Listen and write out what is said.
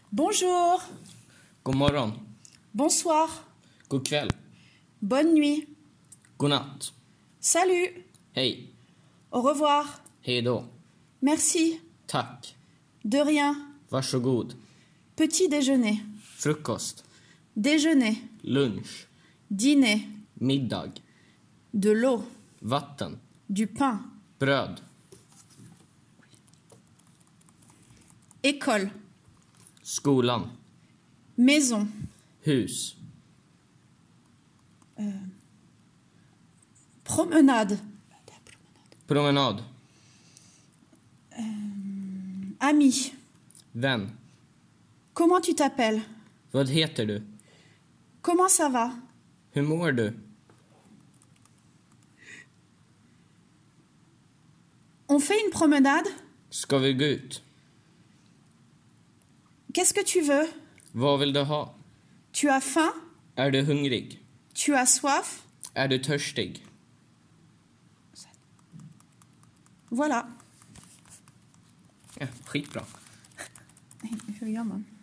Bonjour, God morgon. bonsoir, God kväll. bonne nuit, God natt. salut, Hej. au revoir, Hej då. merci, Tack. de rien, Varsågod. petit déjeuner, Frukost. déjeuner, Lunch. dîner, Middag. de l'eau, Vatten. du pain, Bröd. école, Skolan. maison, Hus. promenade, Promenad. ami. Vän. Comment tu t'appelles? Vad heter du? Comment ça va? Hur mår du? On fait une promenade? Ska vi gå ut? Qu'est-ce que tu veux? Vad vill du ha? Tu as faim? Är du hungrig? Tu as soif? Är du törstig? Voilà. Ja, skitbra. Hur gör man?